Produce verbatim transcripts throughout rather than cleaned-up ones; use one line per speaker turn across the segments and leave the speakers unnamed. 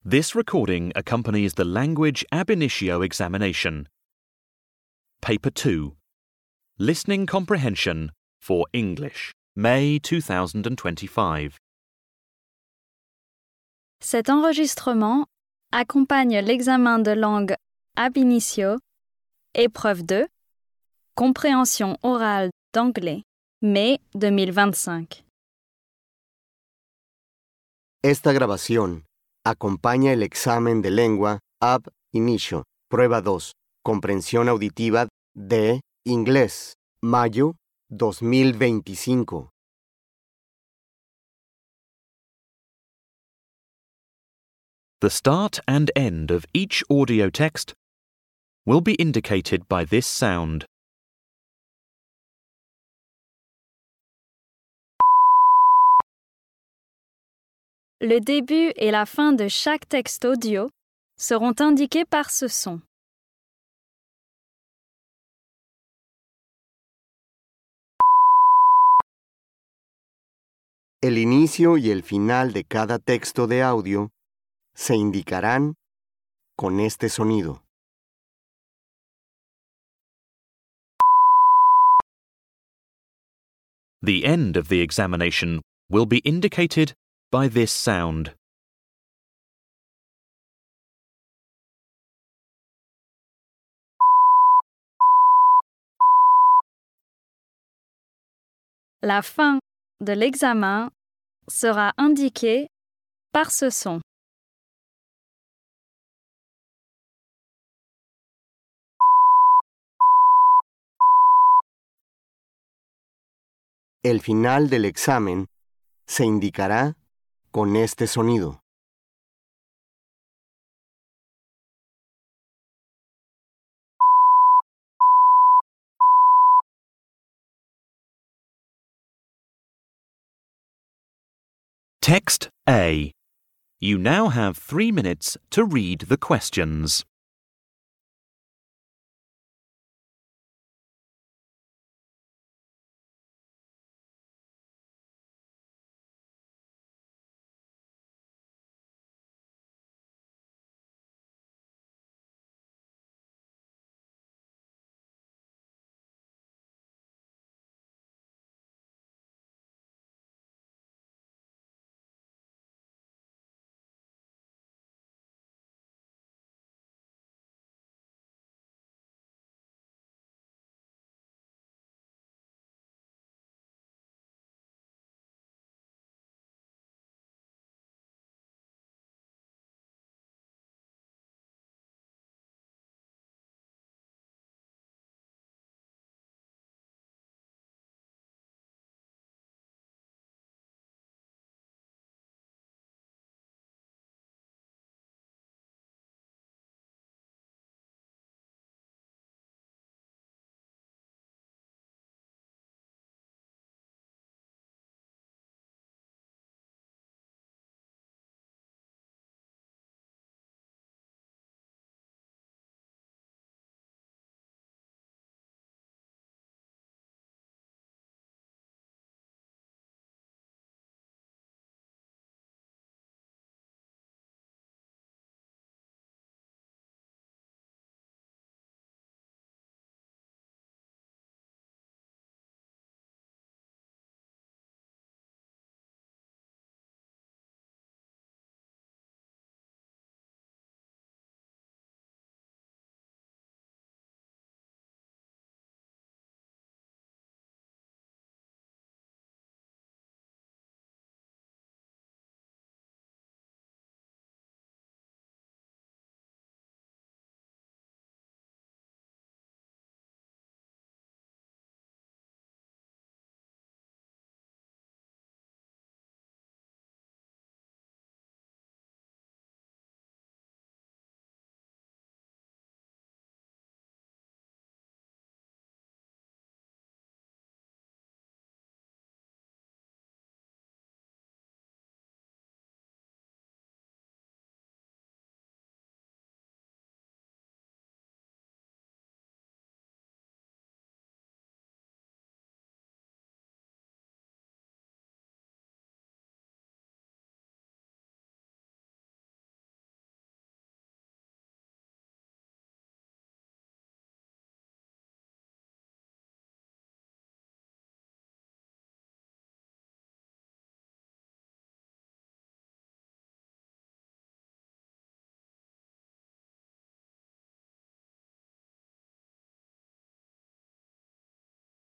This recording accompanies the Language Ab Initio examination. Paper two. Listening Comprehension for English, May two thousand twenty-five.
Cet enregistrement accompagne l'examen de langue Ab Initio, épreuve deux, compréhension orale d'anglais, mai deux mille vingt-cinq.
Esta grabación acompaña el examen de lengua Ab Initio, prueba dos, comprensión auditiva de inglés, mayo dos mil veinticinco.
The start and end of each audio text will be indicated by this sound.
Le début et la fin de chaque texte audio seront indiqués par ce son.
El inicio y el final de cada texto de audio se indicarán con este sonido.
The end of the examination will be indicated by this sound.
La fin de l'examen sera indiquée par ce son.
El final del examen se indicará con este sonido.
Text A. You now have three minutes to read the questions.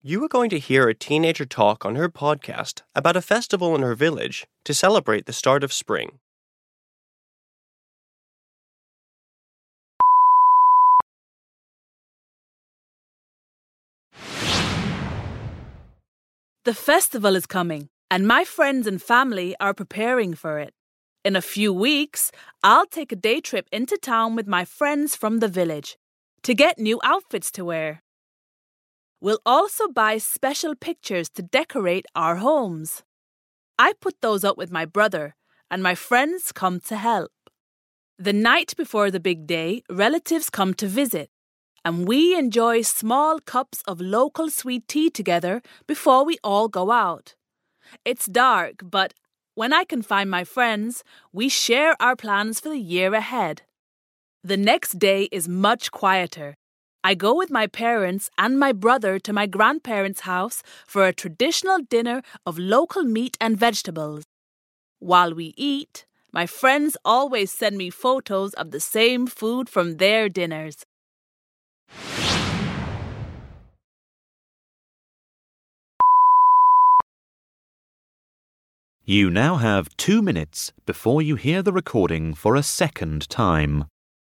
You are going to hear a teenager talk on her podcast about a festival in her village to celebrate the start of spring.
The festival is coming, and my friends and family are preparing for it. In a few weeks, I'll take a day trip into town with my friends from the village to get new outfits to wear. We'll also buy special pictures to decorate our homes. I put those up with my brother, and my friends come to help. The night before the big day, relatives come to visit, and we enjoy small cups of local sweet tea together before we all go out. It's dark, but when I can find my friends, we share our plans for the year ahead. The next day is much quieter. I go with my parents and my brother to my grandparents' house for a traditional dinner of local meat and vegetables. While we eat, my friends always send me photos of the same food from their dinners.
You now have two minutes before you hear the recording for a second time.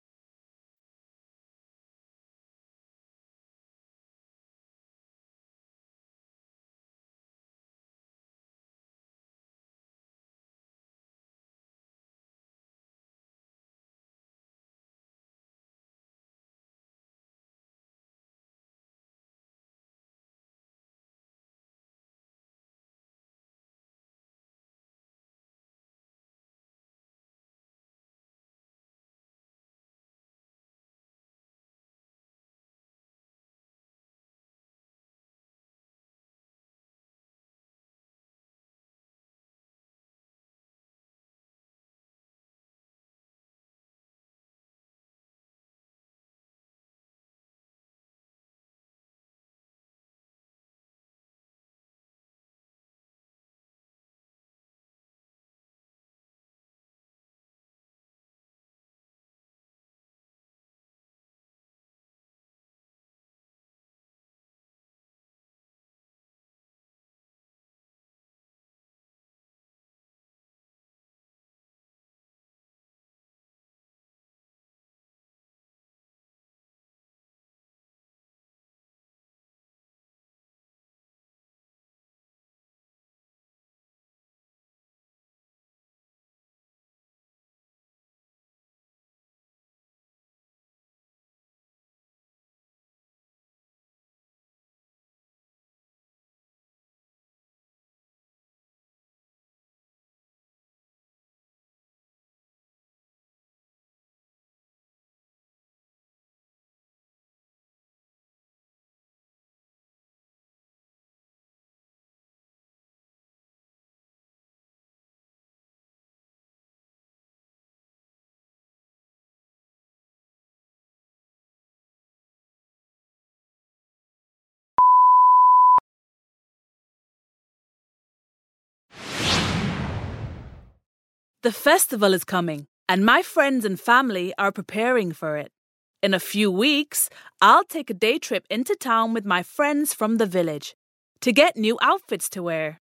The festival is coming, and my friends and family are preparing for it. In a few weeks, I'll take a day trip into town with my friends from the village to get new outfits to wear.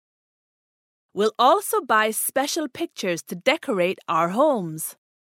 We'll also buy special pictures to decorate our homes.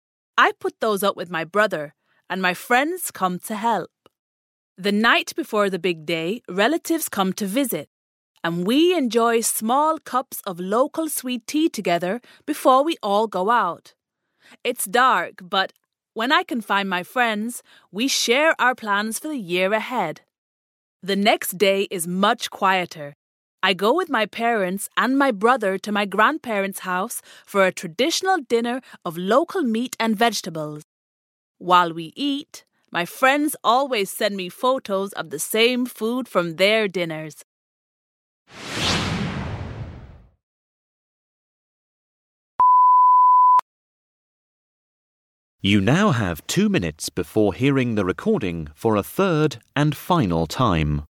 I put those up with my brother, and my friends come to help. The night before the big day, relatives come to visit, and we enjoy small cups of local sweet tea together before we all go out. It's dark, but when I can find my friends, we share our plans for the year ahead. The next day is much quieter. I go with my parents and my brother to my grandparents' house for a traditional dinner of local meat and vegetables. While we eat, my friends always send me photos of the same food from their dinners.
You now have two minutes before hearing the recording for a third and final time.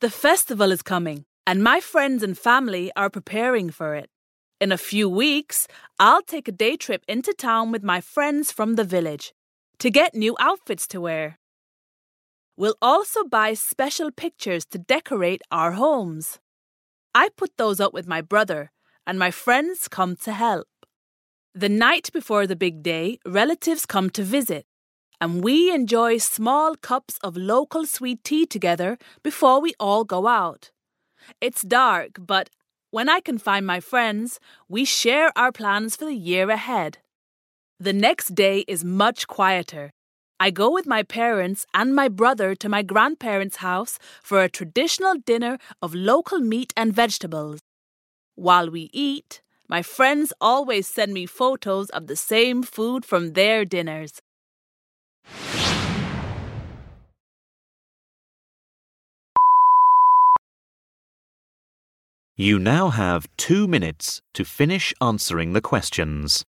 The festival is coming, and my friends and family are preparing for it. In a few weeks, I'll take a day trip into town with my friends from the village to get new outfits to wear. We'll also buy special pictures to decorate our homes. I put those up with my brother, and my friends come to help. The night before the big day, relatives come to visit, and we enjoy small cups of local sweet tea together before we all go out. It's dark, but when I can find my friends, we share our plans for the year ahead. The next day is much quieter. I go with my parents and my brother to my grandparents' house for a traditional dinner of local meat and vegetables. While we eat, my friends always send me photos of the same food from their dinners.
You now have two minutes to finish answering the questions.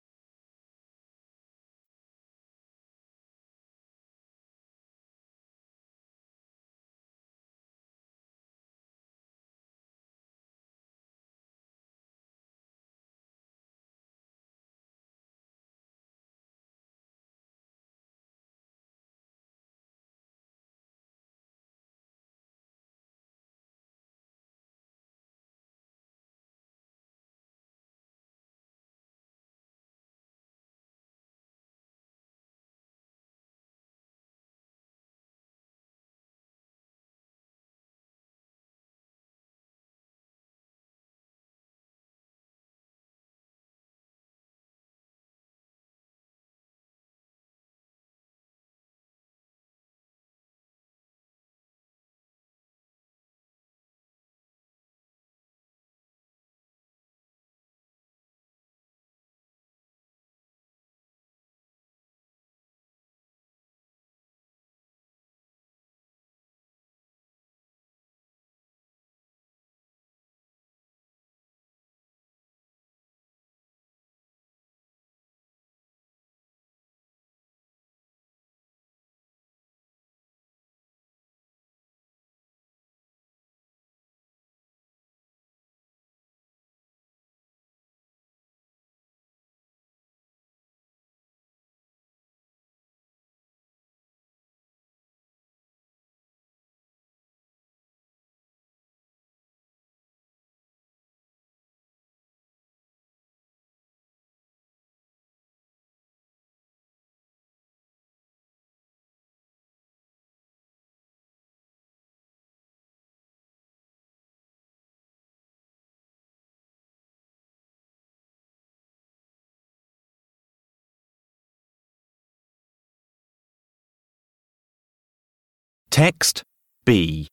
Text B.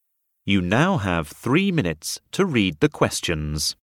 You now have three minutes to read the questions.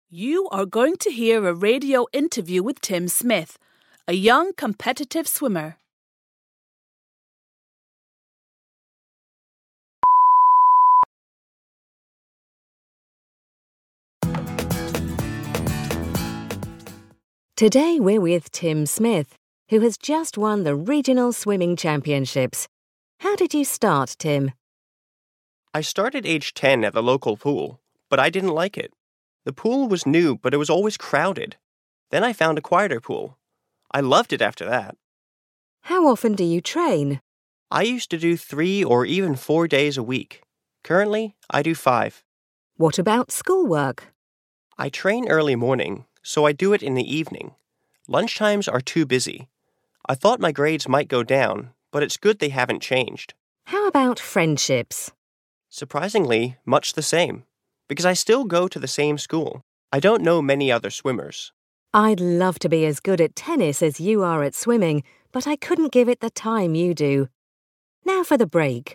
You are going to hear a radio interview with Tim Smith, a young competitive swimmer.
Today we're with Tim Smith, who has just won the Regional Swimming Championships. How did you start, Tim?
I started age ten at the local pool, but I didn't like it. The pool was new, but it was always crowded. Then I found a quieter pool. I loved it after that.
How often do you train?
I used to do three or even four days a week. Currently, I do five.
What about schoolwork?
I train early morning, so I do it in the evening. Lunchtimes are too busy. I thought my grades might go down, but it's good they haven't changed.
How about friendships?
Surprisingly, much the same, because I still go to the same school. I don't know many other swimmers.
I'd love to be as good at tennis as you are at swimming, but I couldn't give it the time you do. Now for the break.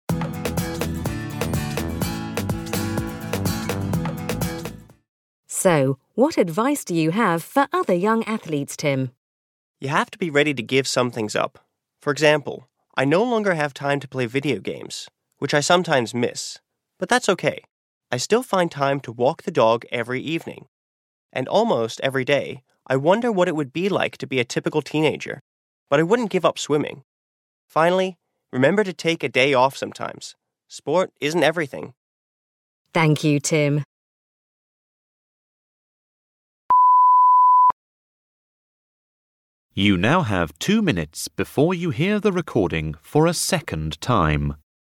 So, what advice do you have for other young athletes, Tim?
You have to be ready to give some things up. For example, I no longer have time to play video games, which I sometimes miss, but that's okay. I still find time to walk the dog every evening. And almost every day, I wonder what it would be like to be a typical teenager, but I wouldn't give up swimming. Finally, remember to take a day off sometimes. Sport isn't everything.
Thank you, Tim.
You now have two minutes before you hear the recording for a second time.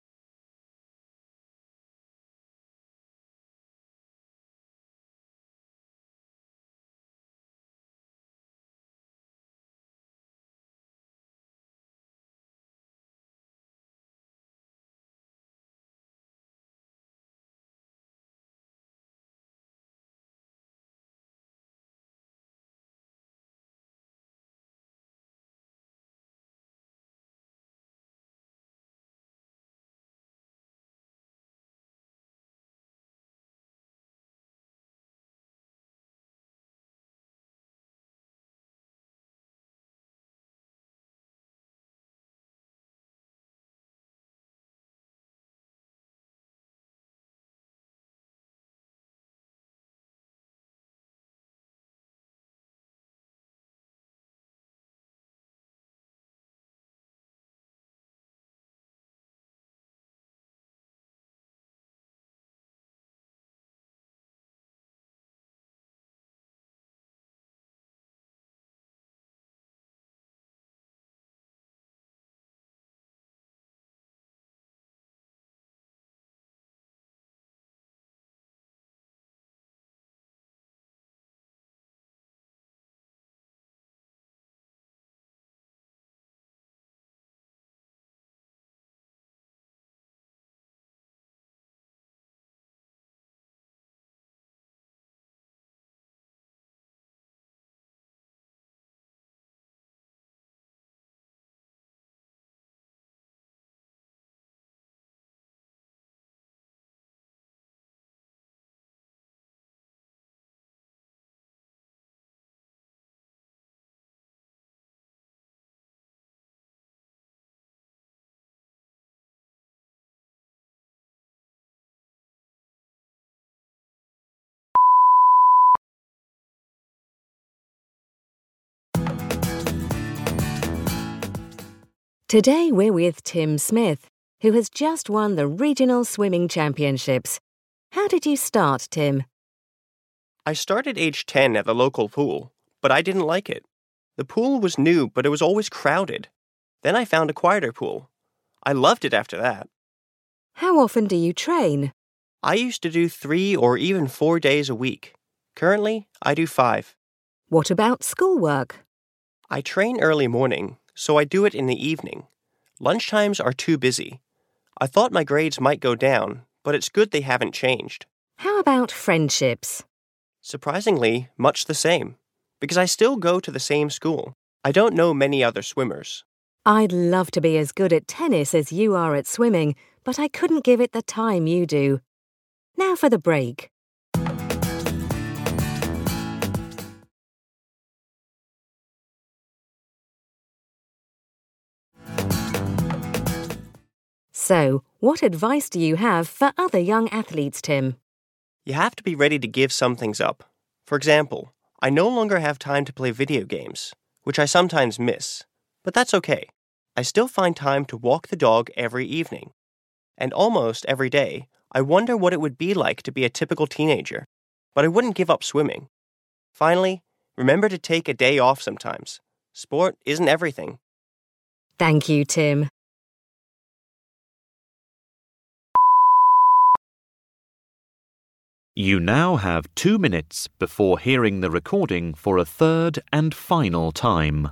Today we're with Tim Smith, who has just won the Regional Swimming Championships. How did you start, Tim?
I started age ten at the local pool, but I didn't like it. The pool was new, but it was always crowded. Then I found a quieter pool. I loved it after that.
How often do you train?
I used to do three or even four days a week. Currently, I do five.
What about schoolwork?
I train early morning, so I do it in the evening. Lunchtimes are too busy. I thought my grades might go down, but it's good they haven't changed.
How about friendships?
Surprisingly, much the same, because I still go to the same school. I don't know many other swimmers.
I'd love to be as good at tennis as you are at swimming, but I couldn't give it the time you do. Now for the break. So, what advice do you have for other young athletes, Tim?
You have to be ready to give some things up. For example, I no longer have time to play video games, which I sometimes miss. But that's okay. I still find time to walk the dog every evening. And almost every day, I wonder what it would be like to be a typical teenager. But I wouldn't give up swimming. Finally, remember to take a day off sometimes. Sport isn't everything.
Thank you, Tim.
You now have two minutes before hearing the recording for a third and final time.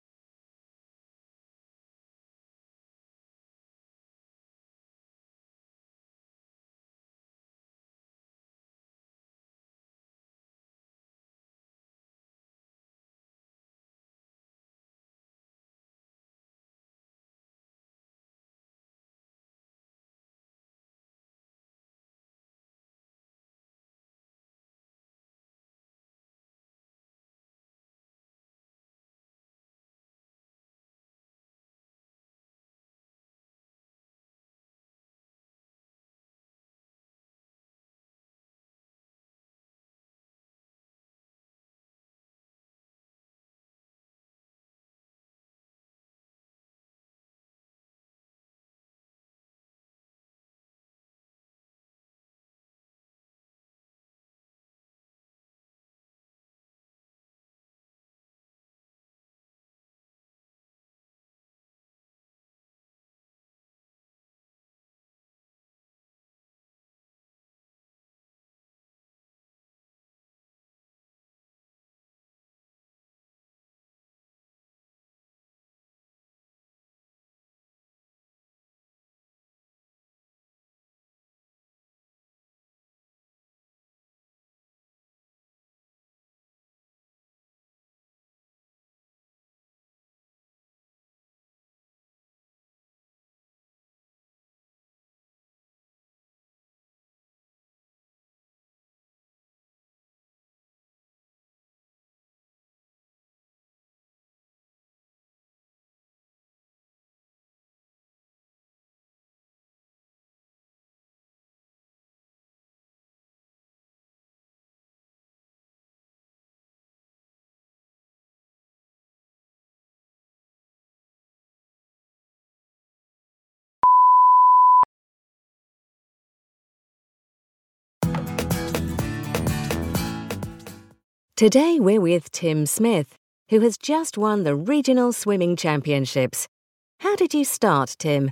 Today we're with Tim Smith, who has just won the Regional Swimming Championships. How did you start, Tim?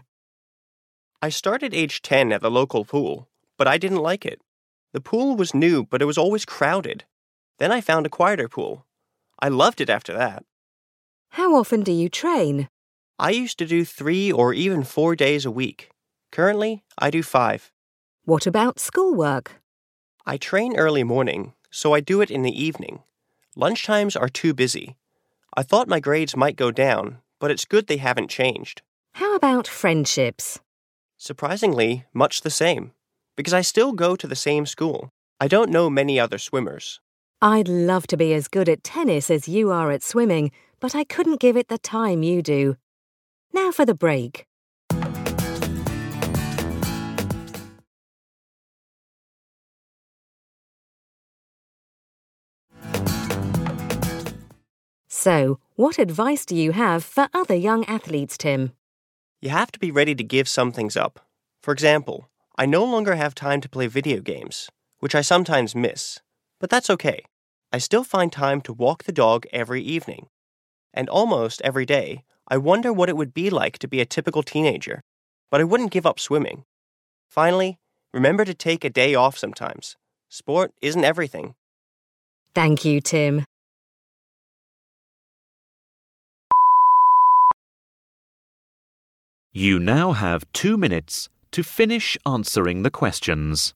I started age ten at the local pool, but I didn't like it. The pool was new, but it was always crowded. Then I found a quieter pool. I loved it after that.
How often do you train?
I used to do three or even four days a week. Currently, I do five.
What about schoolwork?
I train early morning, so I do it in the evening. Lunchtimes are too busy. I thought my grades might go down, but it's good they haven't changed.
How about friendships?
Surprisingly, much the same, because I still go to the same school. I don't know many other swimmers.
I'd love to be as good at tennis as you are at swimming, but I couldn't give it the time you do. Now for the break. So, what advice do you have for other young athletes, Tim?
You have to be ready to give some things up. For example, I no longer have time to play video games, which I sometimes miss. But that's okay. I still find time to walk the dog every evening. And almost every day, I wonder what it would be like to be a typical teenager. But I wouldn't give up swimming. Finally, remember to take a day off sometimes. Sport isn't everything.
Thank you, Tim.
You now have two minutes to finish answering the questions.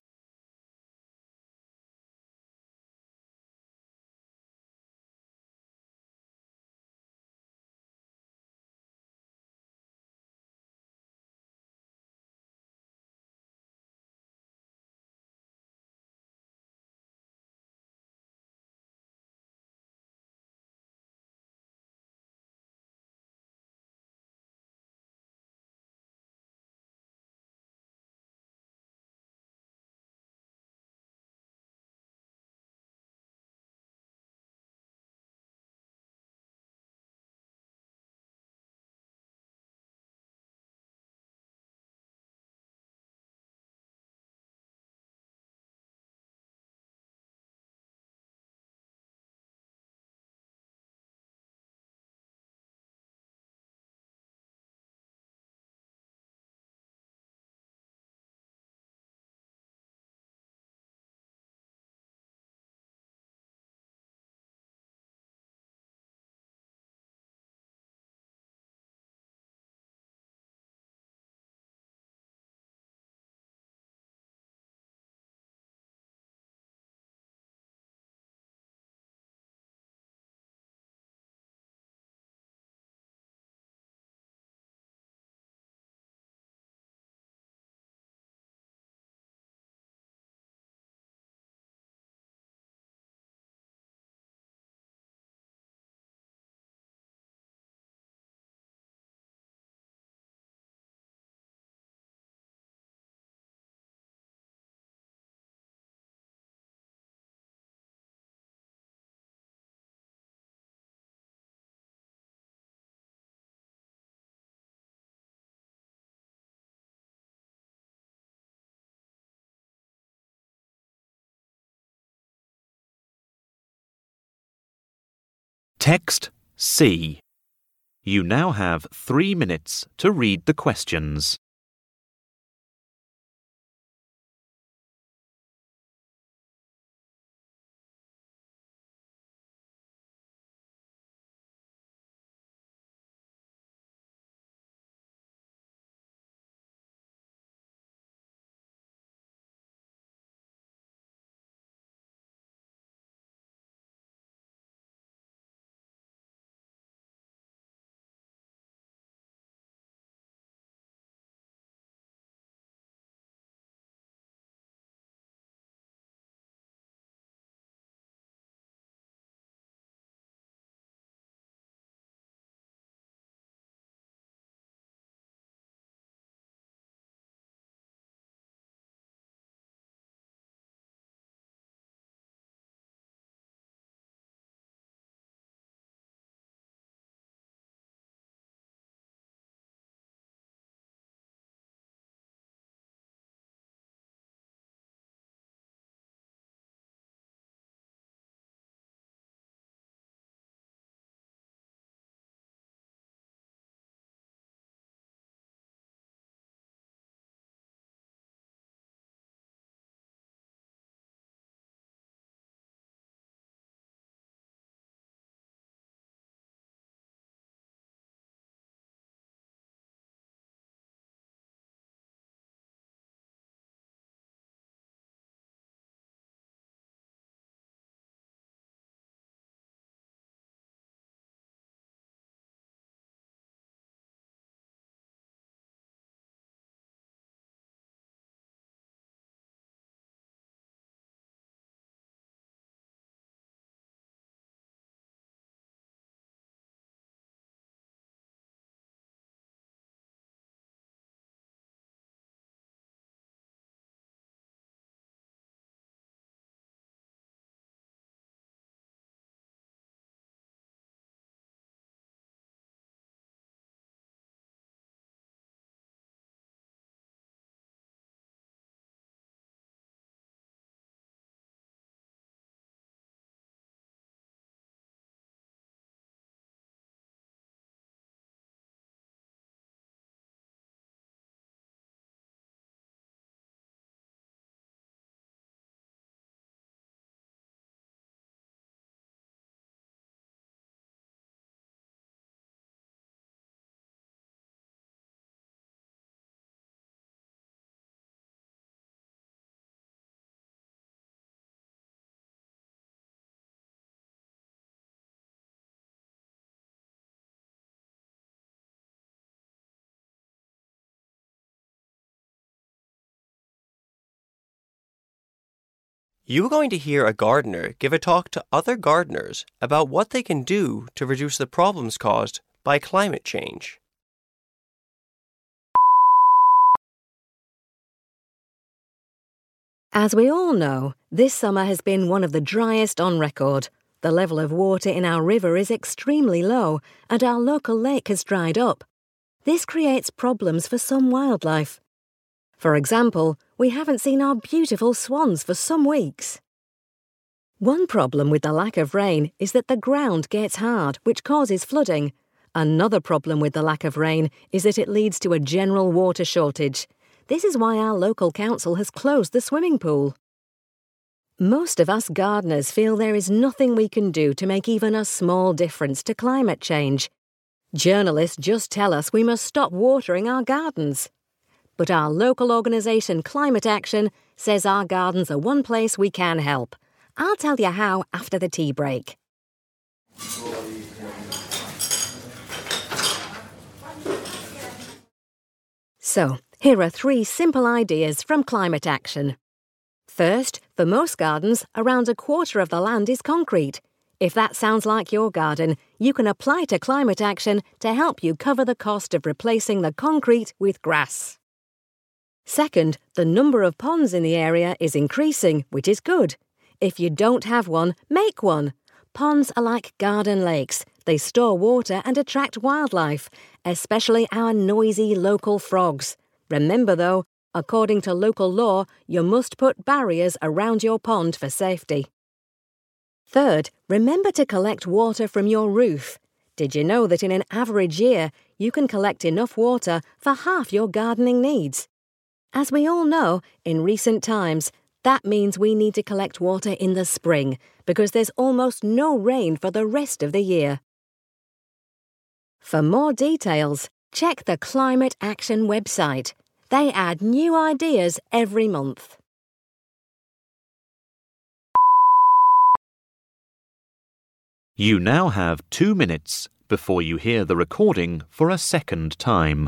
Text C. You now have three minutes to read the questions.
You are going to hear a gardener give a talk to other gardeners about what they can do to reduce the problems caused by climate change.
As we all know, this summer has been one of the driest on record. The level of water in our river is extremely low, and our local lake has dried up. This creates problems for some wildlife. For example, we haven't seen our beautiful swans for some weeks. One problem with the lack of rain is that the ground gets hard, which causes flooding. Another problem with the lack of rain is that it leads to a general water shortage. This is why our local council has closed the swimming pool. Most of us gardeners feel there is nothing we can do to make even a small difference to climate change. Journalists just tell us we must stop watering our gardens. But our local organisation Climate Action says our gardens are one place we can help. I'll tell you how after the tea break. So, here are three simple ideas from Climate Action. First, for most gardens, around a quarter of the land is concrete. If that sounds like your garden, you can apply to Climate Action to help you cover the cost of replacing the concrete with grass. Second, the number of ponds in the area is increasing, which is good. If you don't have one, make one. Ponds are like garden lakes. They store water and attract wildlife, especially our noisy local frogs. Remember though, according to local law, you must put barriers around your pond for safety. Third, remember to collect water from your roof. Did you know that in an average year, you can collect enough water for half your gardening needs? As we all know, in recent times, that means we need to collect water in the spring because there's almost no rain for the rest of the year. For more details, check the Climate Action website. They add new ideas every month.
You now have two minutes before you hear the recording for a second time.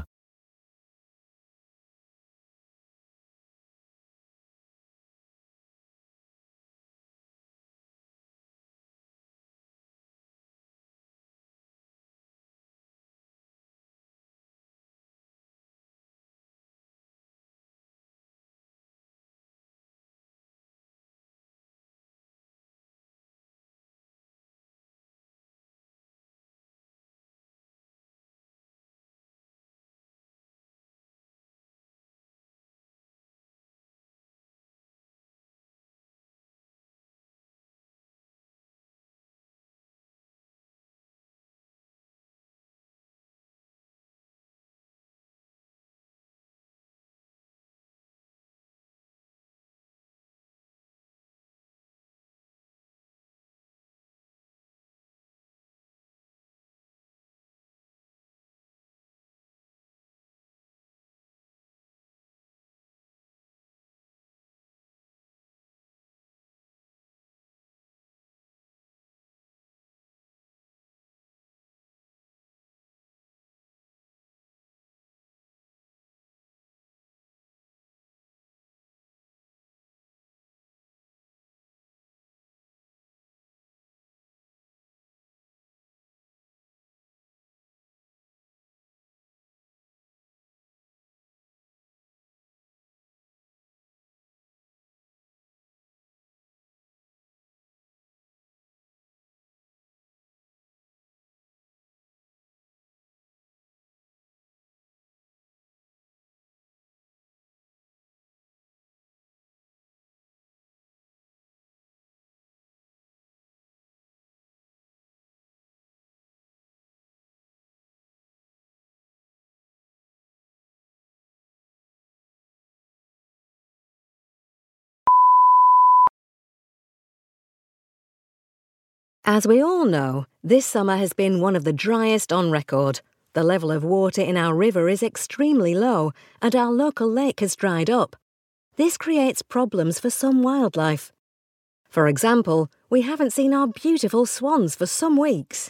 As we all know, this summer has been one of the driest on record. The level of water in our river is extremely low, and our local lake has dried up. This creates problems for some wildlife. For example, we haven't seen our beautiful swans for some weeks.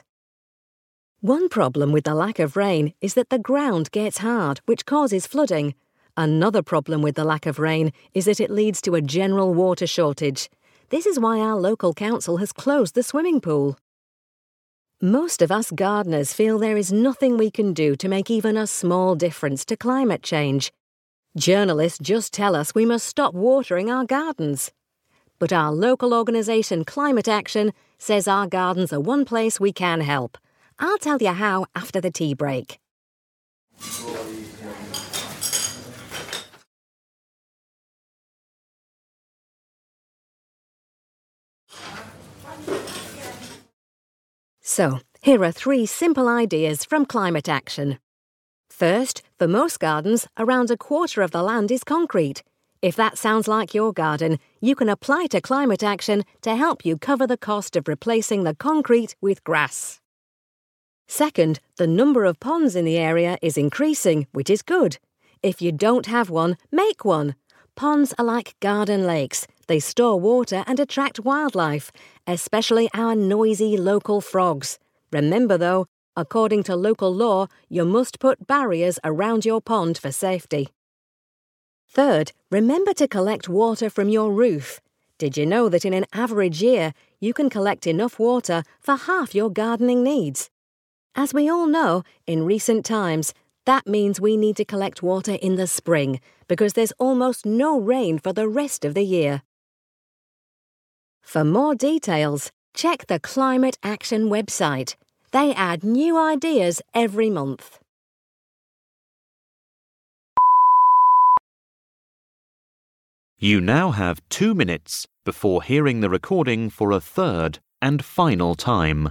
One problem with the lack of rain is that the ground gets hard, which causes flooding. Another problem with the lack of rain is that it leads to a general water shortage. This is why our local council has closed the swimming pool. Most of us gardeners feel there is nothing we can do to make even a small difference to climate change. Journalists just tell us we must stop watering our gardens. But our local organisation Climate Action says our gardens are one place we can help. I'll tell you how after the tea break. So, here are three simple ideas from Climate Action. First, for most gardens, around a quarter of the land is concrete. If that sounds like your garden, you can apply to Climate Action to help you cover the cost of replacing the concrete with grass. Second, the number of ponds in the area is increasing, which is good. If you don't have one, make one. Ponds are like garden lakes. They store water and attract wildlife, especially our noisy local frogs. Remember though, according to local law, you must put barriers around your pond for safety. Third, remember to collect water from your roof. Did you know that in an average year, you can collect enough water for half your gardening needs? As we all know, in recent times, that means we need to collect water in the spring because there's almost no rain for the rest of the year. For more details, check the Climate Action website. They add new ideas every month.
You now have two minutes before hearing the recording for a third and final time.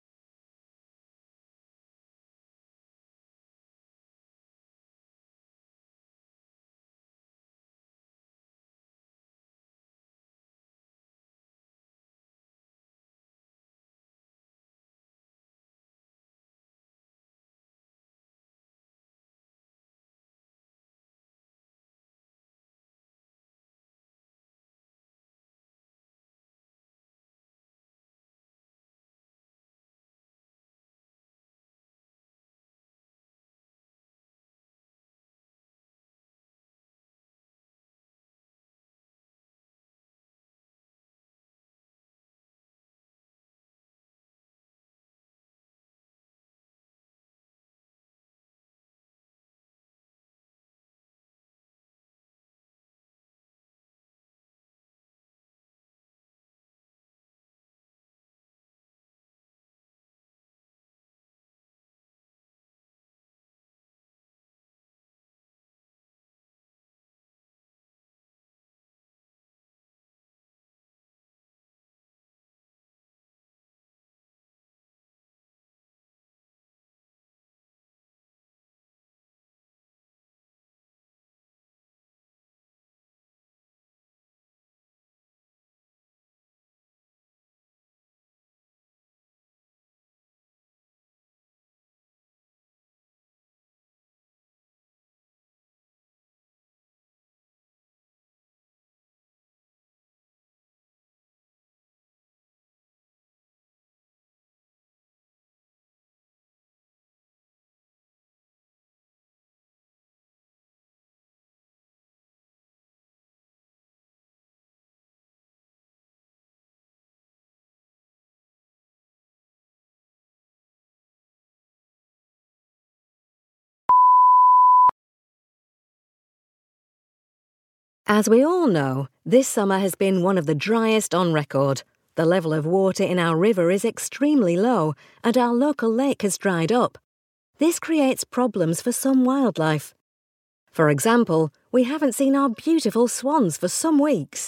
As we all know, this summer has been one of the driest on record. The level of water in our river is extremely low, and our local lake has dried up. This creates problems for some wildlife. For example, we haven't seen our beautiful swans for some weeks.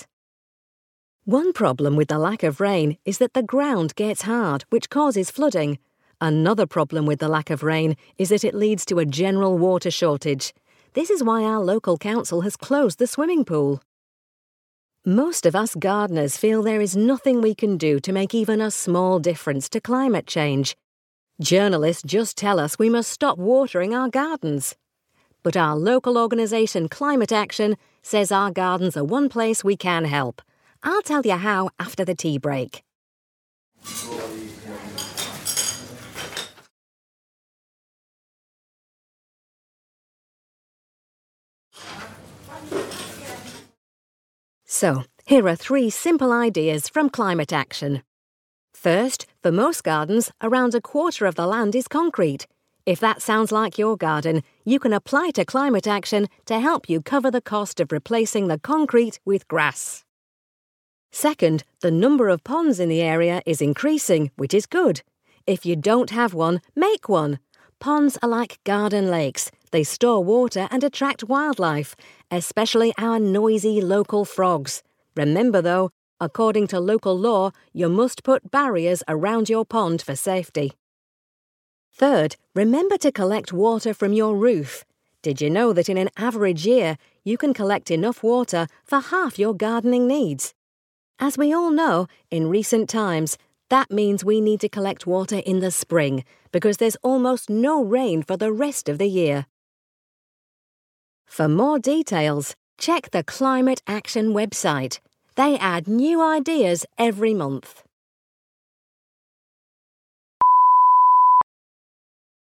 One problem with the lack of rain is that the ground gets hard, which causes flooding. Another problem with the lack of rain is that it leads to a general water shortage. This is why our local council has closed the swimming pool. Most of us gardeners feel there is nothing we can do to make even a small difference to climate change. Journalists just tell us we must stop watering our gardens. But our local organisation Climate Action says our gardens are one place we can help. I'll tell you how after the tea break. So, here are three simple ideas from Climate Action. First, for most gardens, around a quarter of the land is concrete. If that sounds like your garden, you can apply to Climate Action to help you cover the cost of replacing the concrete with grass. Second, the number of ponds in the area is increasing, which is good. If you don't have one, make one. Ponds are like garden lakes. They store water and attract wildlife, especially our noisy local frogs. Remember though, according to local law, you must put barriers around your pond for safety. Third, remember to collect water from your roof. Did you know that in an average year, you can collect enough water for half your gardening needs? As we all know, in recent times, that means we need to collect water in the spring because there's almost no rain for the rest of the year. For more details, check the Climate Action website. They add new ideas every month.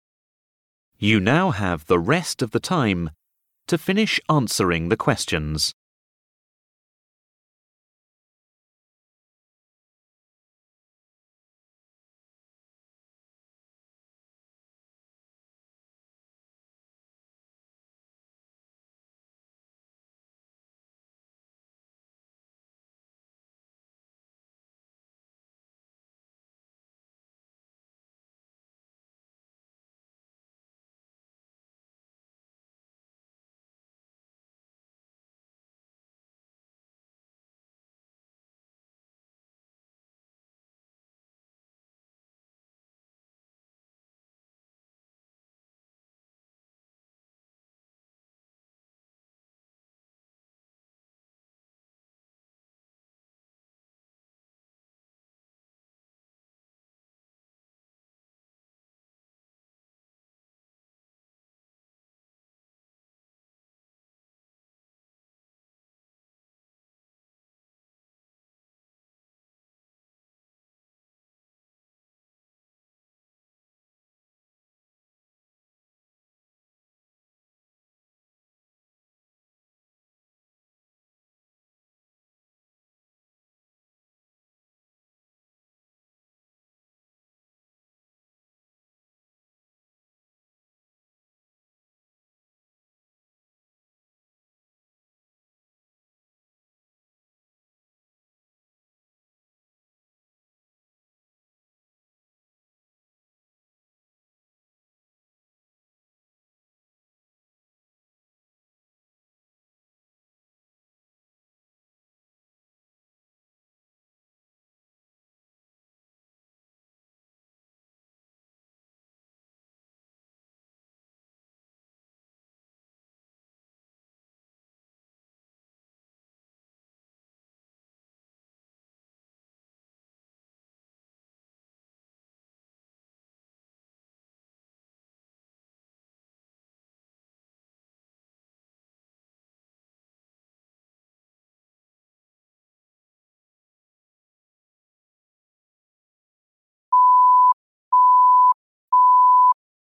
You now have the rest of the time to finish answering the questions.